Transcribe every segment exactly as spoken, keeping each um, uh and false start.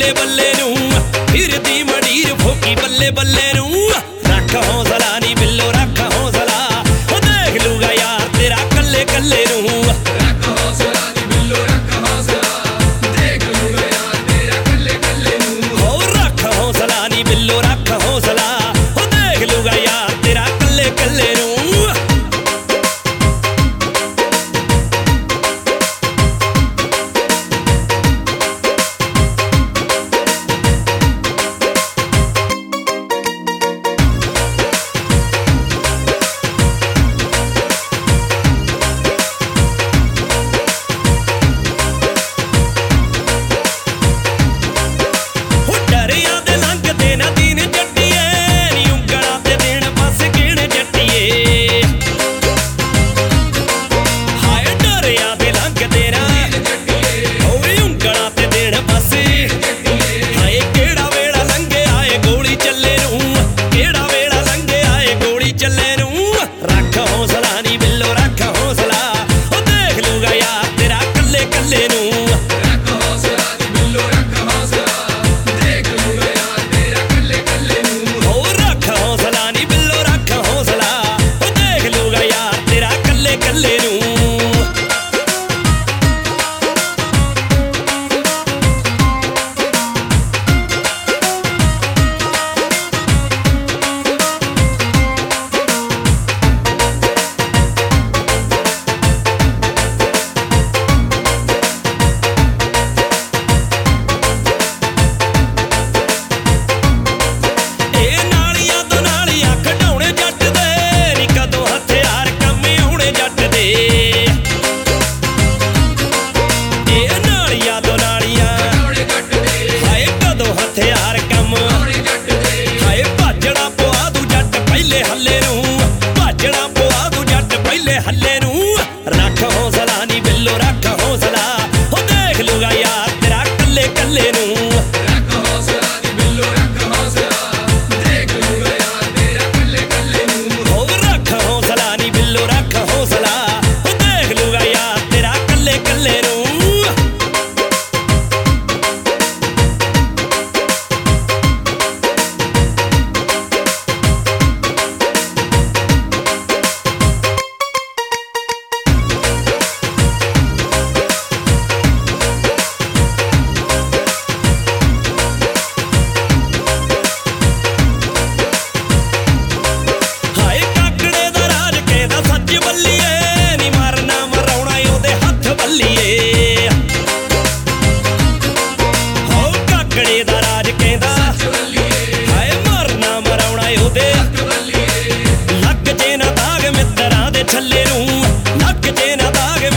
बल्ले बल्ले नूं फिरदी मडीर फोकी बल्ले बल्ले नूं रख हौसला नी बिल्लो रख हौसला ओ देख लूगा यार तेरा कल्ले कल्ले नूं रख हौसला नी बिल्लो रख हौसला देख लूगा यार तेरा कल्ले कल्ले नूं ओ रख हौसला नी बिल्लो रख हौसला ओ देख लूगा यार तेरा कल्ले कल्ले नूं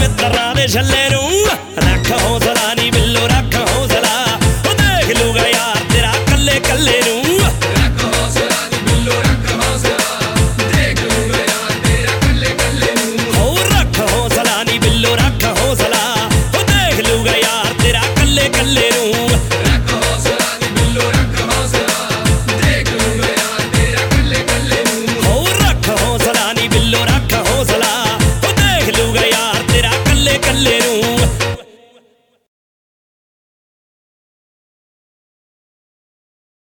छल्ले नूं रख हौसला नी बिल्लो रख हौसला ओ देख लूगा यार